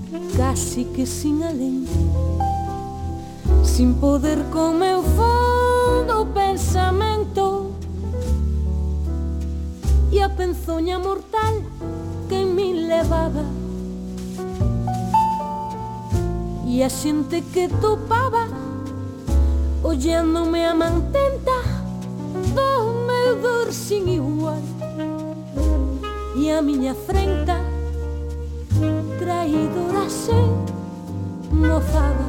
casi que sin alento, sin poder con meu fondo pensamento, e a penzoña mortal que en min levaba, e a xente que topaba ollándome a mantenta do meu dor sin igual, e a miña frente traidora se mofaba.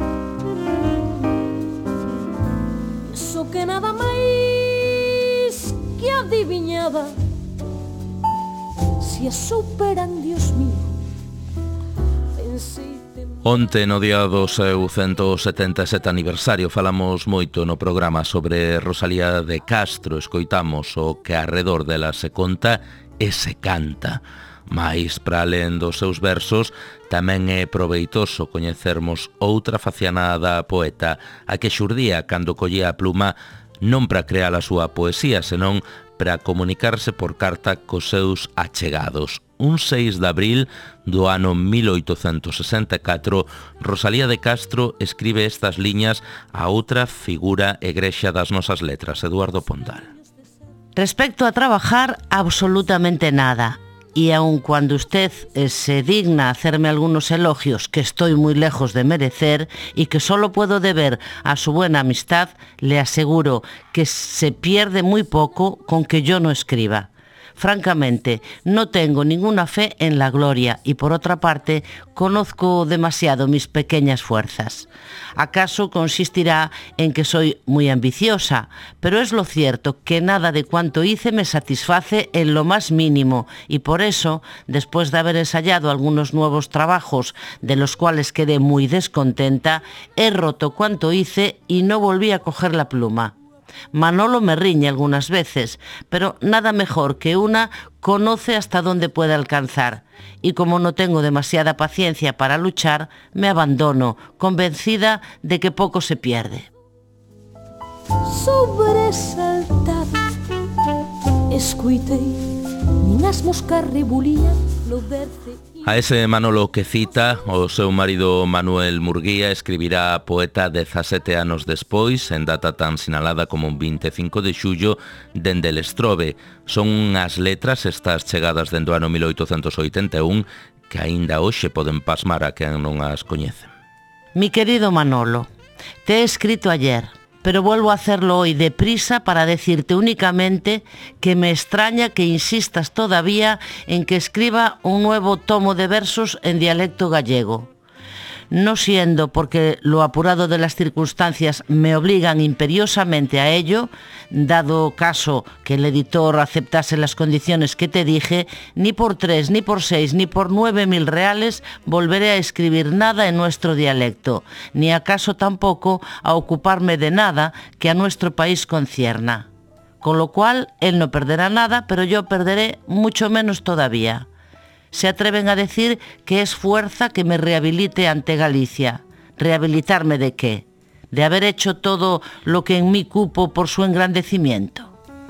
Só que nada máis que adivinhaba, se a superan, Dios mío, pensei. Onte, no día do seu 177 aniversario, falamos moito no programa sobre Rosalía de Castro. Escoitamos o que arredor dela se conta e se canta. Mais, para alén dos seus versos, tamén é proveitoso coñecermos outra faciana da poeta, a que xurdía cando collía a pluma non para crear a súa poesía, senón para comunicarse por carta cos seus achegados. Un 6 de abril do ano 1864, Rosalía de Castro escribe estas liñas a outra figura egrexa das nosas letras, Eduardo Pondal. Respecto a trabajar, absolutamente nada. Y aun cuando usted se digna hacerme algunos elogios que estoy muy lejos de merecer y que solo puedo deber a su buena amistad, le aseguro que se pierde muy poco con que yo no escriba. Francamente, no tengo ninguna fe en la gloria y, por otra parte, conozco demasiado mis pequeñas fuerzas. ¿Acaso consistirá en que soy muy ambiciosa? Pero es lo cierto que nada de cuanto hice me satisface en lo más mínimo y por eso, después de haber ensayado algunos nuevos trabajos de los cuales quedé muy descontenta, he roto cuanto hice y no volví a coger la pluma. Manolo me riñe algunas veces, pero nada mejor que una conoce hasta dónde puede alcanzar. Y como no tengo demasiada paciencia para luchar, me abandono, convencida de que poco se pierde. Sobresaltada, escuitei, minas moscas rebulían no berce. A ese Manolo que cita, o seu marido Manuel Murguía escribirá a poeta 17 anos despois, en data tan sinalada como 25 de xullo, dende Lestrobe. Son as letras estas chegadas dende o ano 1881 que aínda hoxe poden pasmar a quen non as coñecen. Mi querido Manolo, te he escrito ayer, pero vuelvo a hacerlo hoy deprisa para decirte únicamente que me extraña que insistas todavía en que escriba un nuevo tomo de versos en dialecto gallego. No siendo porque lo apurado de las circunstancias me obligan imperiosamente a ello, dado caso que el editor aceptase las condiciones que te dije, ni por 3, ni por 6, ni por 9.000 reales volveré a escribir nada en nuestro dialecto, ni acaso tampoco a ocuparme de nada que a nuestro país concierna. Con lo cual, él no perderá nada, pero yo perderé mucho menos todavía. Se atreven a decir que es fuerza que me rehabilite ante Galicia. ¿Rehabilitarme de qué? ¿De haber hecho todo lo que en mí cupo por su engrandecimiento?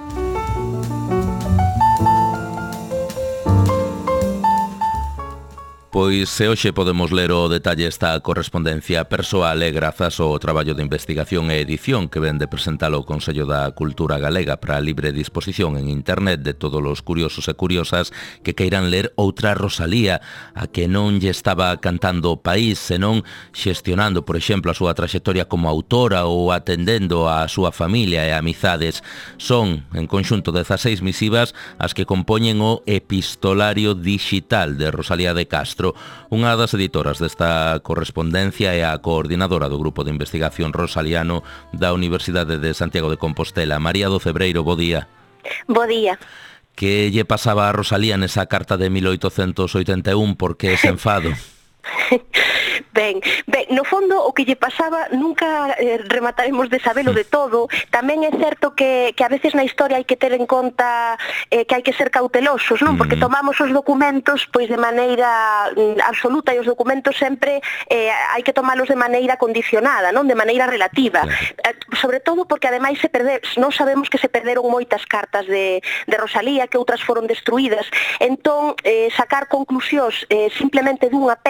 Pois se hoxe podemos ler o detalle esta correspondencia persoal e grazas ao traballo de investigación e edición que ven de presentalo o Consello da Cultura Galega para a libre disposición en internet de todos os curiosos e curiosas que queiran ler outra Rosalía, a que non lle estaba cantando o país, senón xestionando, por exemplo, a súa traxectoria como autora ou atendendo a súa familia e amizades. Son, en conxunto, 16 misivas as que compoñen o epistolario digital de Rosalía de Castro. Unha das editoras desta correspondencia é a coordinadora do Grupo de Investigación Rosaliano da Universidade de Santiago de Compostela, María do Cebreiro. Bo día. Bo día. Que lle pasaba a Rosalía nesa carta de 1881? Por que ese enfado? Ben, no fondo o que lle pasaba nunca remataremos de sabelo de todo. Tamén é certo que a veces na historia hai que ter en conta que hai que ser cautelosos, non? Porque tomamos os documentos pois de maneira absoluta e os documentos sempre hai que tomalos de maneira condicionada, non? De maneira relativa. Sobre todo porque ademais non sabemos que se perderon moitas cartas de Rosalía, que outras foron destruídas. Entón, sacar conclusións simplemente dunha peza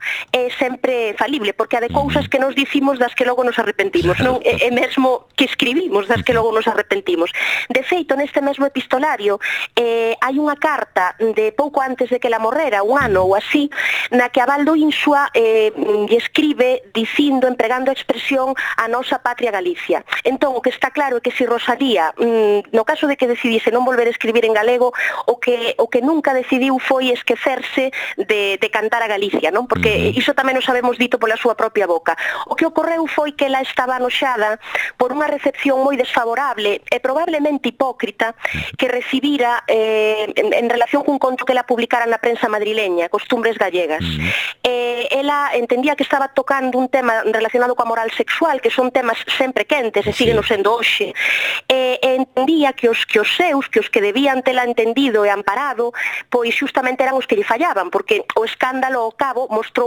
é sempre falible, porque a de cousas que nos dicimos das que logo nos arrepentimos, non? E mesmo que escribimos das que logo nos arrepentimos. De feito, neste mesmo epistolario hai unha carta de pouco antes de que ela morrera, un ano ou así, na que Abaldo Insua lle escribe dicindo, empregando a expresión a nosa patria Galicia. Entón, o que está claro é que se Rosalía, no caso de que decidise non volver a escribir en galego, o que nunca decidiu foi esquecerse de cantar a Galicia, non? Porque iso tamén o sabemos dito pola súa propia boca. O que ocorreu foi que ela estaba anoxada por unha recepción moi desfavorable e probablemente hipócrita que recibira en relación cun conto que ela publicara na prensa madrileña, Costumbres Gallegas. Ela entendía que estaba tocando un tema relacionado coa moral sexual, que son temas sempre quentes e siguen sendo hoxe, e entendía que os que debían tela entendido e amparado, pois xustamente eran os que lle fallaban, porque o escándalo ao cabo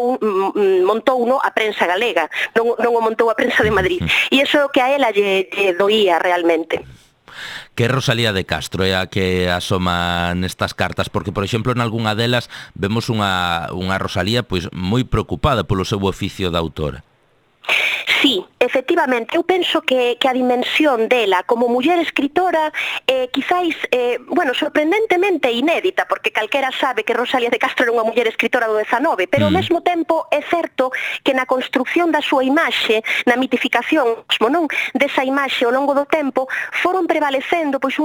montou uno a prensa galega, non o montou a prensa de Madrid, e iso é o que a ela lle doía realmente. Que Rosalía de Castro é a que asoma nestas cartas? Porque, por exemplo, en algunha delas vemos unha Rosalía pois moi preocupada polo seu oficio de autora. Sí, efectivamente, eu penso que a dimensión dela como muller escritora quizáis, sorprendentemente inédita, porque calquera sabe que Rosalía de Castro era unha muller escritora do XIX, pero ao mesmo tempo é certo que na construcción da súa imaxe, na mitificación, non, desa imaxe ao longo do tempo, foron prevalecendo pois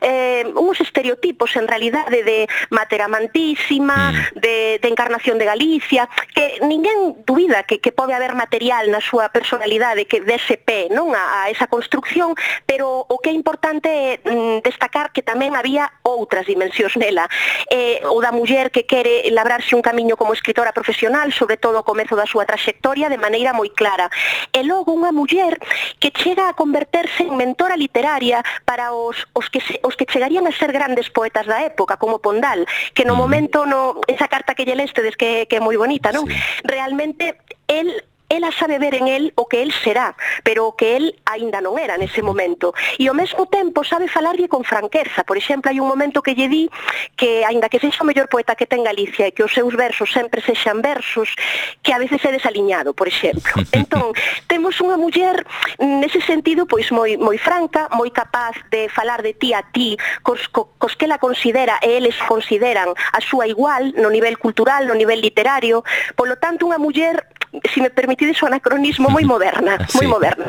uns estereotipos en realidade de mater amantísima, de encarnación de Galicia, que ninguén dubida que pode haber material na súa personalidade que dese pé, non, a esa construcción, pero o que é importante é destacar que tamén había outras dimensións nela, o da muller que quere labrarse un camiño como escritora profesional, sobre todo ao comezo da súa traxectoria, de maneira moi clara, e logo unha muller que chega a converterse en mentora literaria para os que chegarían a ser grandes poetas da época, como Pondal, que no momento, esa carta que lle lestedes, que é moi bonita, non? Realmente, ela sabe ver en el o que el será, pero o que el aínda non era nese momento. E ao mesmo tempo sabe falarlle con franqueza. Por exemplo, hai un momento que lle di que, aínda que sexa o mellor poeta que ten Galicia e que os seus versos sempre sexan versos, que a veces é desaliñado, por exemplo. Entón, temos unha muller nese sentido pois moi franca, moi capaz de falar de ti a ti, cos que ela considera e eles consideran a súa igual no nivel cultural, no nivel literario. Polo tanto, unha muller, se me permitides o anacronismo, moi moderna, moi moderna.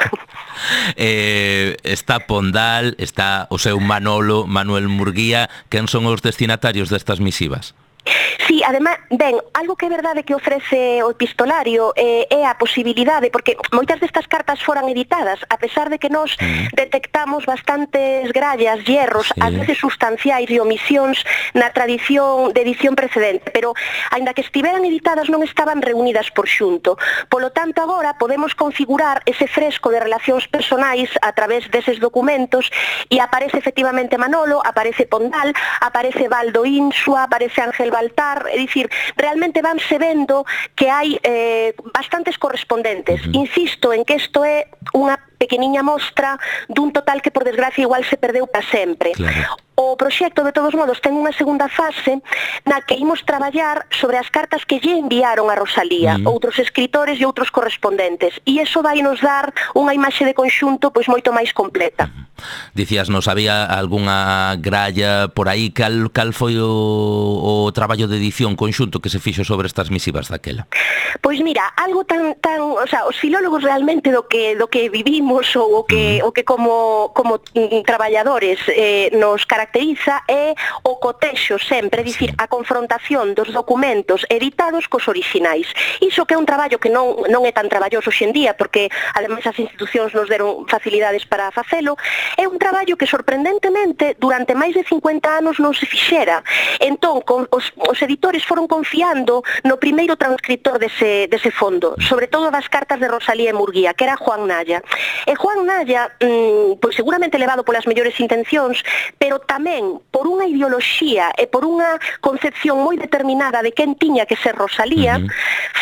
Está Pondal, está o seu Manolo, Manuel Murguía. Quen son os destinatarios destas misivas? Sí, ademais, algo que é verdade que ofrece o epistolario é a posibilidade, porque moitas destas cartas foran editadas, a pesar de que nós detectamos bastantes grallas, hierros, ás veces sustanciais e omisións na tradición de edición precedente, pero, aínda que estiveran editadas, non estaban reunidas por xunto. Polo tanto, agora podemos configurar ese fresco de relacións personais a través deses documentos e aparece efectivamente Manolo, aparece Pondal, aparece Baldo Insua, aparece Ángel Baltar, é dicir, realmente vanse vendo que hai bastantes correspondentes. Insisto en que isto é unha pequeniña mostra dun total que, por desgracia, igual se perdeu para sempre. Claro. O proxecto, de todos modos, ten unha segunda fase na que imos traballar sobre as cartas que lle enviaron a Rosalía, outros escritores e outros correspondentes, e iso vai nos dar unha imaxe de conxunto pois moito máis completa. Dicías, nos había algunha gralla por aí, cal foi o traballo de edición conxunto que se fixo sobre estas misivas daquela? Pois mira, algo tan, o sea, os filólogos realmente do que vivimos ou o que como traballadores nos caracteriza é o cotexo sempre, é dicir, a confrontación dos documentos editados cos orixinais. Iso que é un traballo que non é tan traballoso hoxendía, porque ademais as institucións nos deron facilidades para facelo, é un traballo que sorprendentemente durante máis de 50 anos non se fixera. Entón, os editores foron confiando no primeiro transcriptor dese fondo, sobre todo das cartas de Rosalía e Murguía, que era Juan Naya. E Juan Naya, pois seguramente levado polas mellores intencións, pero tamén por unha ideoloxía e por unha concepción moi determinada de quen tiña que ser Rosalía,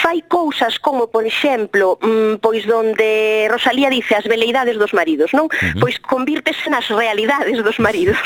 fai cousas como, por exemplo, pois donde Rosalía dice as veleidades dos maridos, non? Pois convírtese nas realidades dos maridos.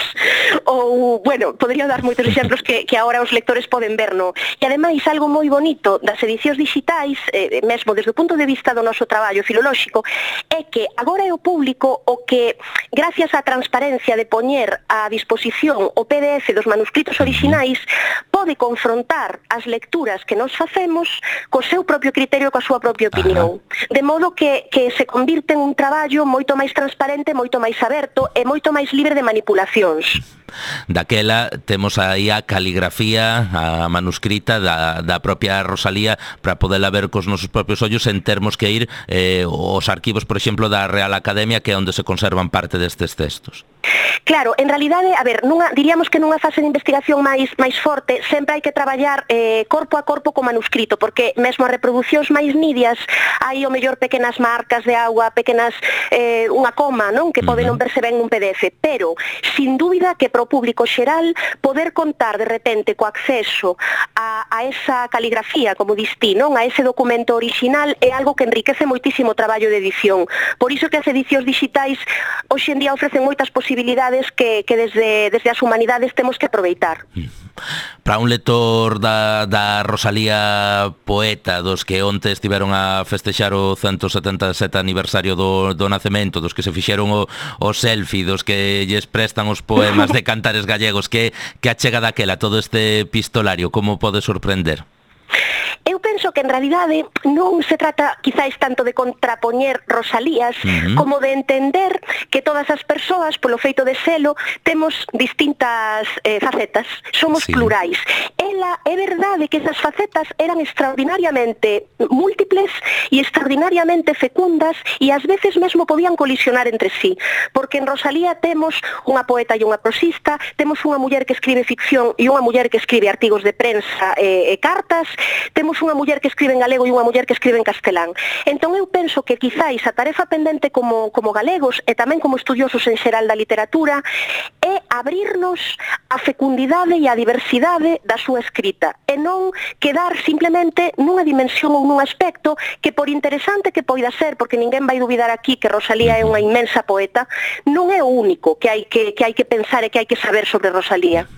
Ou, bueno, podría dar moitos exemplos que agora os lectores poden ver, non? E ademais, algo moi bonito das edicións digitais, mesmo desde o punto de vista do noso traballo filolóxico, é que agora é o público o que, gracias á transparencia de poñer a disposición o PDF dos manuscritos orixinais, pode confrontar as lecturas que nos facemos co seu propio criterio e coa súa propia opinión. De modo que se convirte en un traballo moito máis transparente, moito máis aberto e moito máis libre de manipulacións. Daquela temos aí a caligrafía, a manuscrita da propia Rosalía para poderla ver cos nosos propios ollos, sen termos que ir aos arquivos, por exemplo, da Real Academia, que é onde se conservan parte destes textos. Claro, en realidade, a ver, diríamos que nunha fase de investigación máis forte sempre hai que traballar corpo a corpo co manuscrito, porque mesmo as reproduccións máis nidias hai o mellor pequenas marcas de agua, pequenas unha coma, non, que pode non verse ben nun PDF, pero sin dúbida que pro público xeral poder contar de repente co acceso a esa caligrafía, como distí, non, a ese documento orixinal, é algo que enriquece moitísimo o traballo de edición. Por iso que as edicións digitais hoxe en día ofrecen moitas posibilidades que desde as humanidades temos que aproveitar. Para un lector da Rosalía poeta, dos que onte estiveron a festexar o 177 aniversario do nacemento, dos que se fixeron o selfie, dos que lles prestan os poemas de cantares gallegos, que achega daquela todo este epistolario, como pode sorprender? Eu penso que en realidade non se trata quizáis tanto de contrapoñer Rosalías como de entender que todas as persoas, polo feito de selo, temos distintas facetas, somos plurais. É verdade que esas facetas eran extraordinariamente múltiples e extraordinariamente fecundas e ás veces mesmo podían colisionar entre sí, porque en Rosalía temos unha poeta e unha prosista, temos unha muller que escribe ficción e unha muller que escribe artigos de prensa e cartas, temos unha muller que escribe en galego e unha muller que escribe en castelán. Entón eu penso que quizáis a tarefa pendente como galegos e tamén como estudiosos en xeral da literatura é abrirnos a fecundidade e a diversidade da súa escrita e non quedar simplemente nunha dimensión ou nun aspecto que, por interesante que poida ser, porque ninguén vai dubidar aquí que Rosalía é unha inmensa poeta, non é o único que hai que pensar e que hai que saber sobre Rosalía.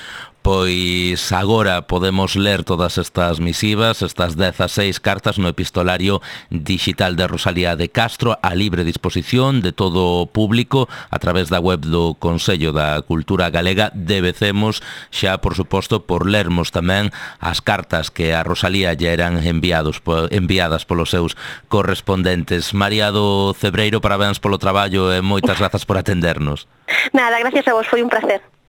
Pois agora podemos ler todas estas misivas, estas 16 cartas no epistolario digital de Rosalía de Castro, a libre disposición de todo o público a través da web do Consello da Cultura Galega. Debecemos xa, por suposto, por lermos tamén as cartas que a Rosalía lle eran enviadas polos seus correspondentes. María do Cebreiro, parabéns polo traballo e moitas grazas por atendernos. Nada, gracias a vos, foi un placer.